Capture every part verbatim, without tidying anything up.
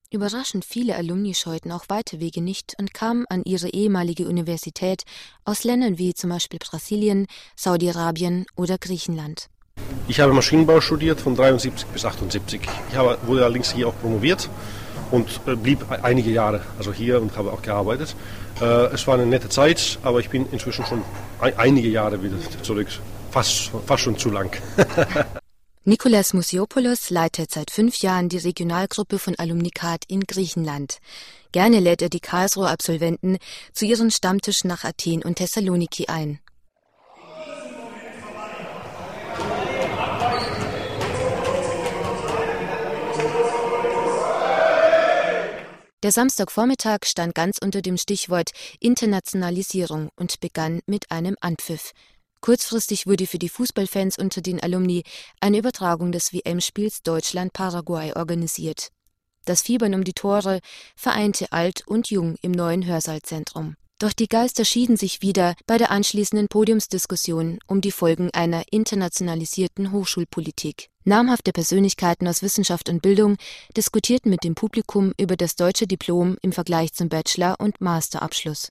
Überraschend viele Alumni scheuten auch weite Wege nicht und kamen an ihre ehemalige Universität aus Ländern wie zum Beispiel Brasilien, Saudi-Arabien oder Griechenland. Ich habe Maschinenbau studiert von dreiundsiebzig bis achtundsiebzig. Ich habe, wurde allerdings hier auch promoviert und äh, blieb einige Jahre also hier und habe auch gearbeitet. Äh, es war eine nette Zeit, aber ich bin inzwischen schon ein, einige Jahre wieder zurück. Fast, fast schon zu lang. Nikolaos Mousiopoulos leitet seit fünf Jahren die Regionalgruppe von Alumnicat in Griechenland. Gerne lädt er die Karlsruher Absolventen zu ihren Stammtischen nach Athen und Thessaloniki ein. Der Samstagvormittag stand ganz unter dem Stichwort Internationalisierung und begann mit einem Anpfiff. Kurzfristig wurde für die Fußballfans unter den Alumni eine Übertragung des W M-Spiels Deutschland-Paraguay organisiert. Das Fiebern um die Tore vereinte Alt und Jung im neuen Hörsaalzentrum. Doch die Geister schieden sich wieder bei der anschließenden Podiumsdiskussion um die Folgen einer internationalisierten Hochschulpolitik. Namhafte Persönlichkeiten aus Wissenschaft und Bildung diskutierten mit dem Publikum über das deutsche Diplom im Vergleich zum Bachelor- und Masterabschluss.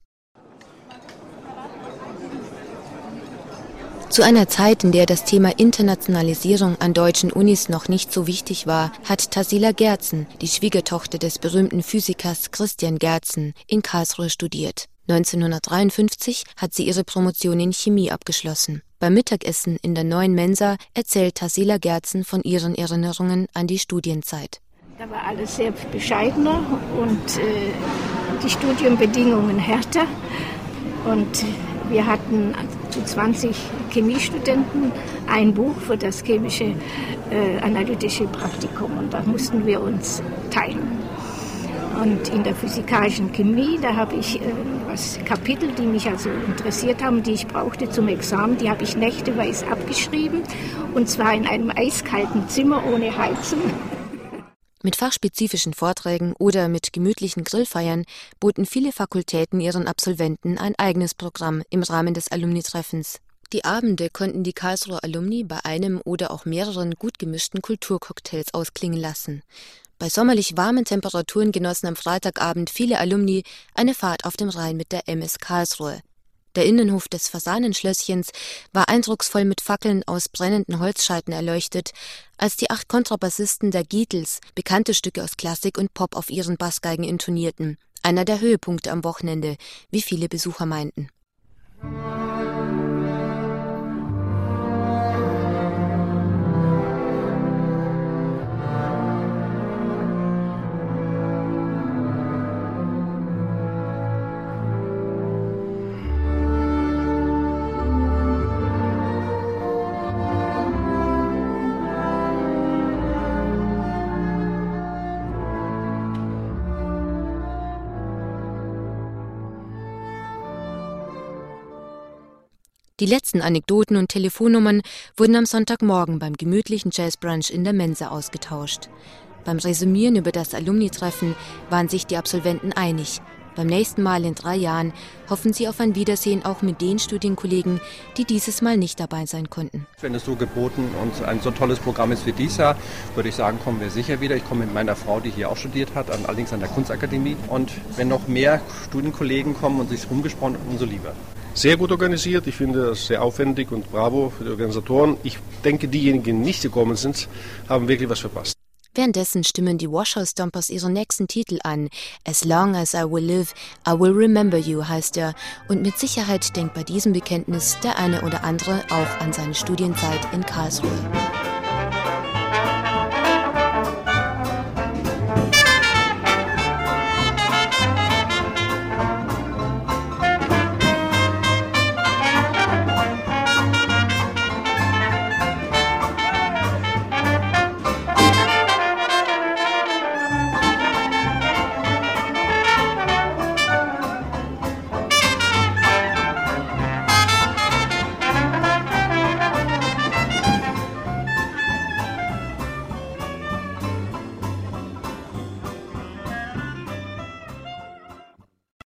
Zu einer Zeit, in der das Thema Internationalisierung an deutschen Unis noch nicht so wichtig war, hat Tassila Gerzen, die Schwiegertochter des berühmten Physikers Christian Gerzen, in Karlsruhe studiert. neunzehnhundertdreiundfünfzig hat sie ihre Promotion in Chemie abgeschlossen. Beim Mittagessen in der Neuen Mensa erzählt Tassila Gerzen von ihren Erinnerungen an die Studienzeit. Da war alles sehr bescheidener und äh, die Studienbedingungen härter. Und wir hatten zu zwanzig Chemiestudenten ein Buch für das chemische äh, analytische Praktikum und da mussten wir uns teilen. Und in der physikalischen Chemie, da habe ich äh, was Kapitel, die mich also interessiert haben, die ich brauchte zum Examen, die habe ich nächteweise abgeschrieben und zwar in einem eiskalten Zimmer ohne Heizung. Mit fachspezifischen Vorträgen oder mit gemütlichen Grillfeiern boten viele Fakultäten ihren Absolventen ein eigenes Programm im Rahmen des Alumni-Treffens. Die Abende konnten die Karlsruher Alumni bei einem oder auch mehreren gut gemischten Kulturcocktails ausklingen lassen. Bei sommerlich warmen Temperaturen genossen am Freitagabend viele Alumni eine Fahrt auf dem Rhein mit der M S Karlsruhe. Der Innenhof des Fasanenschlösschens war eindrucksvoll mit Fackeln aus brennenden Holzscheiten erleuchtet, als die acht Kontrabassisten der Gietels bekannte Stücke aus Klassik und Pop auf ihren Bassgeigen intonierten. Einer der Höhepunkte am Wochenende, wie viele Besucher meinten. Die letzten Anekdoten und Telefonnummern wurden am Sonntagmorgen beim gemütlichen Jazzbrunch in der Mensa ausgetauscht. Beim Resümieren über das Alumni-Treffen waren sich die Absolventen einig. Beim nächsten Mal in drei Jahren hoffen sie auf ein Wiedersehen auch mit den Studienkollegen, die dieses Mal nicht dabei sein konnten. Wenn es so geboten und ein so tolles Programm ist wie dieses Jahr, würde ich sagen, kommen wir sicher wieder. Ich komme mit meiner Frau, die hier auch studiert hat, allerdings an der Kunstakademie. Und wenn noch mehr Studienkollegen kommen und sich rumgesprochen, umso lieber. Sehr gut organisiert, ich finde das sehr aufwendig und bravo für die Organisatoren. Ich denke, diejenigen, die nicht gekommen sind, haben wirklich was verpasst. Währenddessen stimmen die Warsaw Stompers ihren nächsten Titel an. As long as I will live, I will remember you heißt er. Und mit Sicherheit denkt bei diesem Bekenntnis der eine oder andere auch an seine Studienzeit in Karlsruhe.